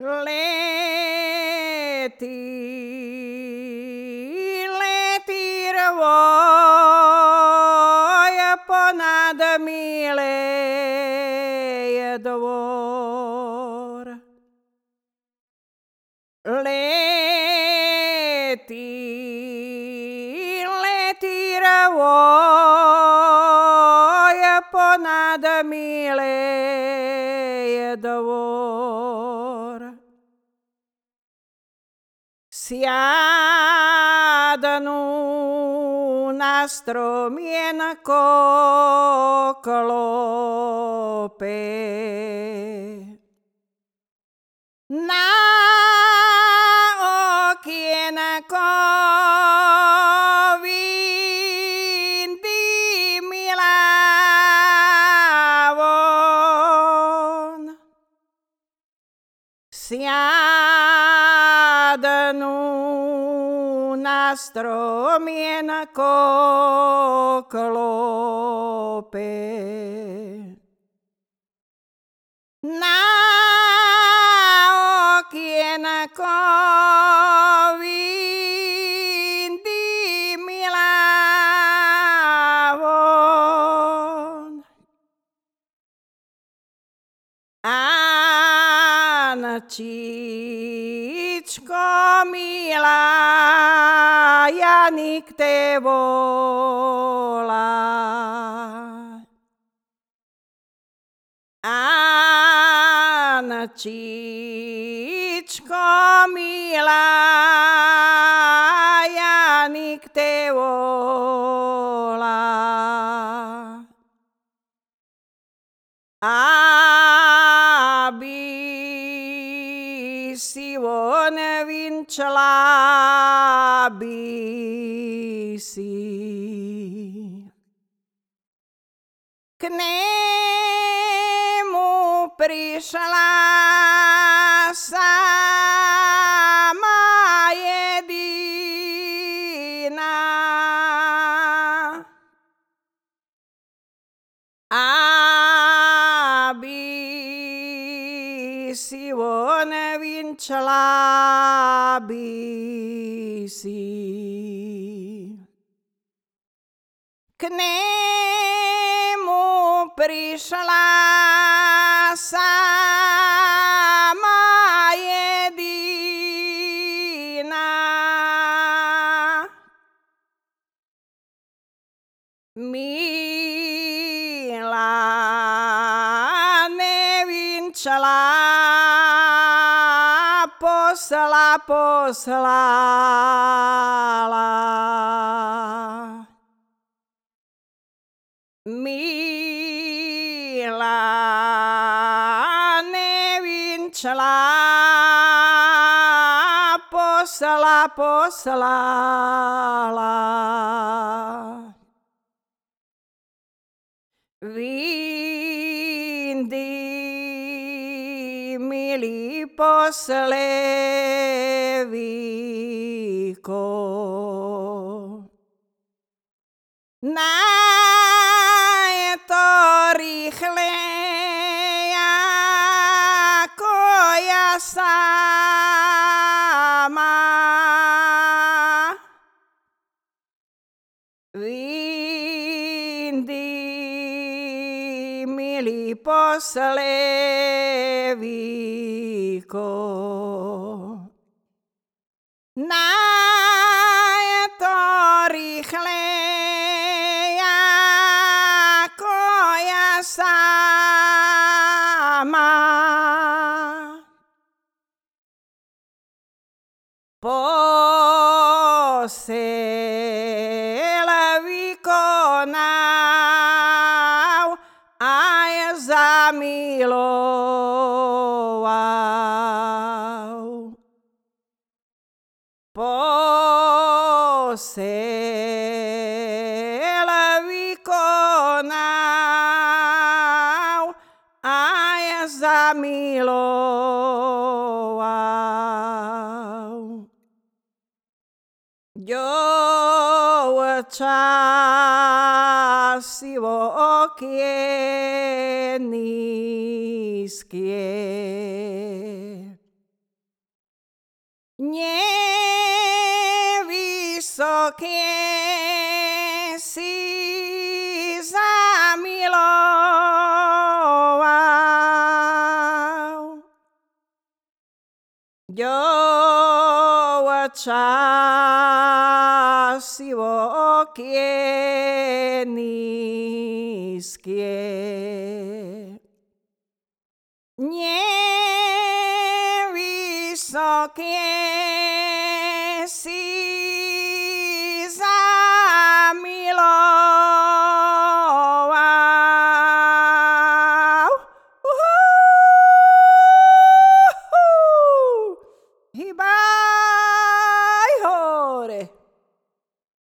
Letí rvoj ponad mileje dvor. Letí rvoj ponad mileje dvor. Sjadnu na stromienko klope. Na okienko vindi milavon. Sjadnu na stromienko klope. Na okienko vindi milavon. Anačičko milá, Janik te volá. Anačičko milá, Janik te volá. Aby si on vinčala by si. K nemu prišla sama jedina. Aby si on vinčala by si. K nemu prišla sama jedina. Milá nevinčala, poslala. Milá nevinčala, poslala. Vindi milí poslevíko. Je to rýchle, ako ja sama. Vindi milí poslevíko. Je to rýchle, ako ja sama. Posel vykonal aj zamiloval. Posel vykonal aj zamiloval. Dievča sivokie nízkie. nevysoké si zamiloval. Dievča sivoké nízkie, nevysoké